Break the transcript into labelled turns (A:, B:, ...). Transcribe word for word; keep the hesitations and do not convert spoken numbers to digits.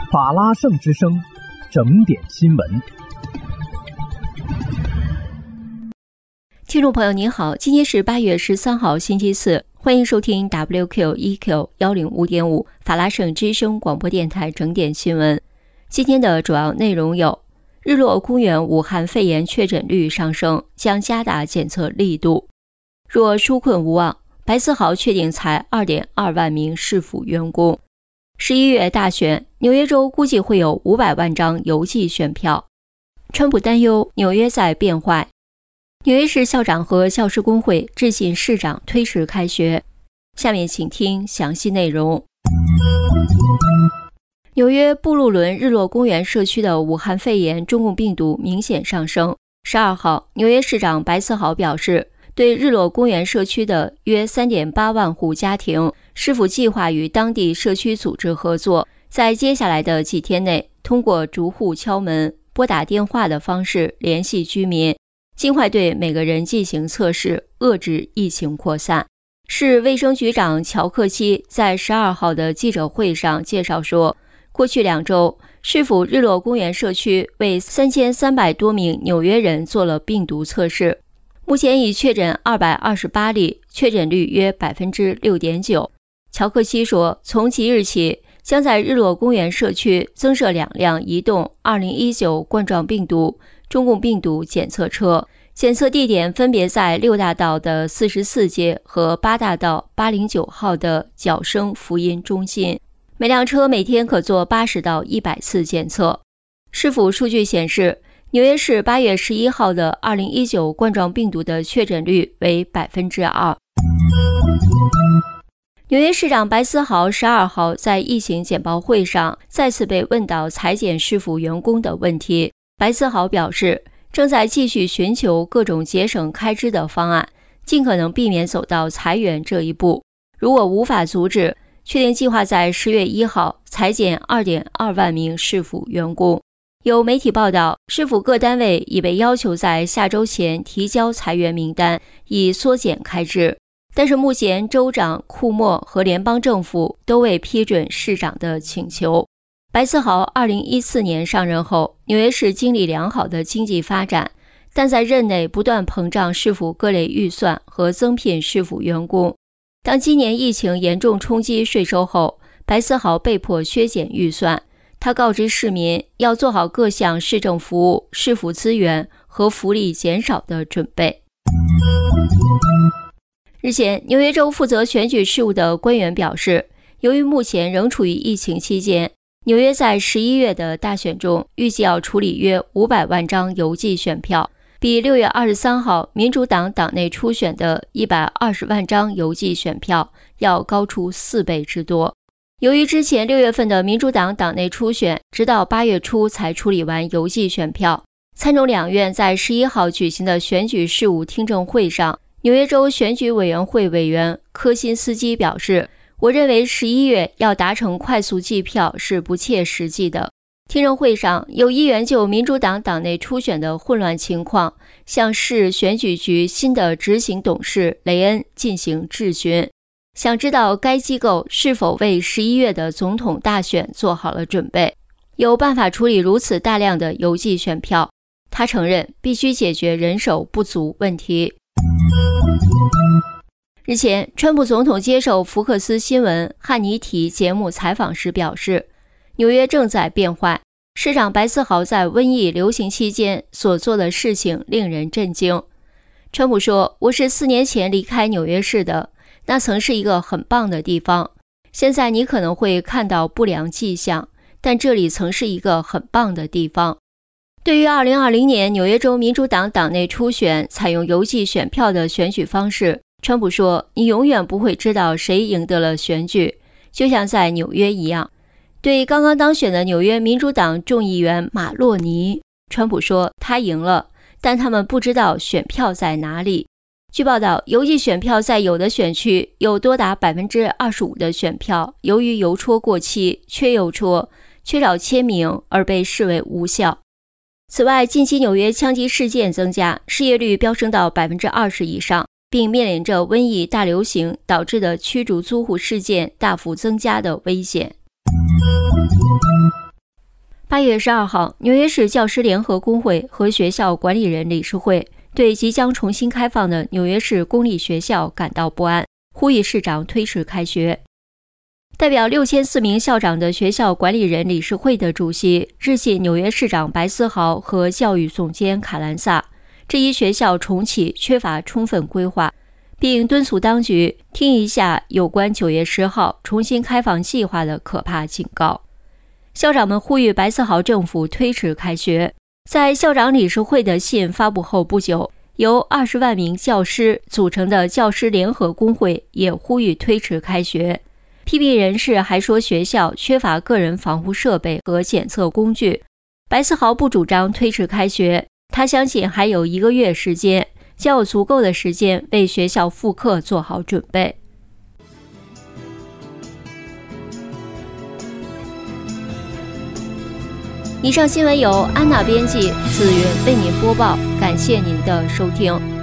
A: 法拉盛之声，整点新闻。
B: 听众朋友您好，今天是八月十三号星期四，欢迎收听 W Q E Q 一零五点五 法拉盛之声广播电台整点新闻。今天的主要内容有：日落公园武汉肺炎确诊率上升，将加大检测力度；若纾困无望，白思豪确定裁 二点二万名市府员工；十一月大选，纽约州估计会有五百万张邮寄选票；川普担忧纽约在变坏；纽约市校长和教师工会致信市长推迟开学。下面请听详细内容。纽约布鲁伦日落公园社区的武汉肺炎中共病毒明显上升。十二号，纽约市长白思豪表示，对日落公园社区的约 三点八万户家庭，市府计划与当地社区组织合作，在接下来的几天内，通过逐户敲门、拨打电话的方式联系居民，尽快对每个人进行测试，遏制疫情扩散。市卫生局长乔克基在十二号的记者会上介绍说，过去两周，市府日落公园社区为三千三百多名纽约人做了病毒测试，目前已确诊二百二十八例，确诊率约 百分之六点九。 乔克西说，从即日起，将在日落公园社区增设两辆移动二零一九冠状病毒中共病毒检测车，检测地点分别在六大道的四十四街和八大道八零九号的角声福音中心，每辆车每天可做八十到一百次检测。市府数据显示，纽约市八月十一号的二零一九冠状病毒的确诊率为 百分之二。 纽约市长白思豪十二号在疫情简报会上再次被问到裁减市府员工的问题。白思豪表示，正在继续寻求各种节省开支的方案，尽可能避免走到裁员这一步。如果无法阻止，确定计划在十月一号裁减 二点二万名市府员工。有媒体报道，市府各单位已被要求在下周前提交裁员名单，以缩减开支。但是目前州长库莫和联邦政府都未批准市长的请求。白思豪二零一四年上任后，纽约市经历良好的经济发展，但在任内不断膨胀市府各类预算和增聘市府员工。当今年疫情严重冲击税收后，白思豪被迫削减预算。他告知市民要做好各项市政服务、市府资源和福利减少的准备。日前，纽约州负责选举事务的官员表示，由于目前仍处于疫情期间，纽约在十一月的大选中预计要处理约五百万张邮寄选票，比六月二十三号民主党党内初选的一百二十万张邮寄选票要高出四倍之多。由于之前六月份的民主党党内初选直到八月初才处理完邮寄选票，参众两院在十一号举行的选举事务听证会上，纽约州选举委员会委员科辛斯基表示，我认为十一月要达成快速计票是不切实际的。听证会上，有议员就民主党党内初选的混乱情况向市选举局新的执行董事雷恩进行质询，想知道该机构是否为十一月的总统大选做好了准备，有办法处理如此大量的邮寄选票。他承认必须解决人手不足问题。日前，川普总统接受福克斯新闻汉尼提节目采访时表示，纽约正在变坏，市长白思豪在瘟疫流行期间所做的事情令人震惊。川普说，我是四年前离开纽约市的，那曾是一个很棒的地方，现在你可能会看到不良迹象，但这里曾是一个很棒的地方。对于二零二零年纽约州民主党党内初选采用邮寄选票的选举方式，川普说，你永远不会知道谁赢得了选举，就像在纽约一样。对刚刚当选的纽约民主党众议员马洛尼，川普说他赢了，但他们不知道选票在哪里。据报道，邮寄选票在有的选区有多达 百分之二十五 的选票由于邮戳过期、缺邮戳、缺少签名而被视为无效。此外，近期纽约枪击事件增加，失业率飙升到 百分之二十 以上，并面临着瘟疫大流行导致的驱逐租户事件大幅增加的危险。 八月十二号，纽约市教师联合工会和学校管理人理事会对即将重新开放的纽约市公立学校感到不安，呼吁市长推迟开学。代表六千四名校长的学校管理人理事会的主席致信纽约市长白思豪和教育总监卡兰萨，质疑学校重启缺乏充分规划，并敦促当局听一下有关九月十号重新开放计划的可怕警告。校长们呼吁白思豪政府推迟开学。在校长理事会的信发布后不久，由二十万名教师组成的教师联合工会也呼吁推迟开学。批评人士还说学校缺乏个人防护设备和检测工具。白思豪不主张推迟开学，他相信还有一个月时间，将有足够的时间为学校复课做好准备。以上新闻由安娜编辑，子云为您播报，感谢您的收听。